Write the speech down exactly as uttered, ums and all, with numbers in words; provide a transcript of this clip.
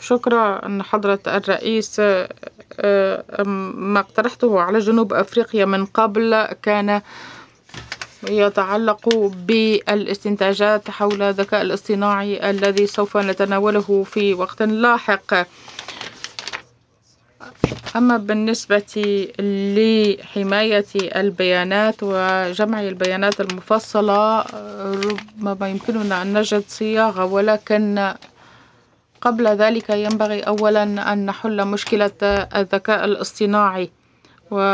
شكرا أن حضرة الرئيس. آه، ما اقترحته على جنوب أفريقيا من قبل كان يتعلق بالاستنتاجات حول الذكاء الاصطناعي الذي سوف نتناوله في وقت لاحق. أما بالنسبة لحماية البيانات وجمع البيانات المفصلة، ربما يمكننا أن نجد صياغة، ولكن قبل ذلك ينبغي أولا أن نحل مشكلة الذكاء الاصطناعي.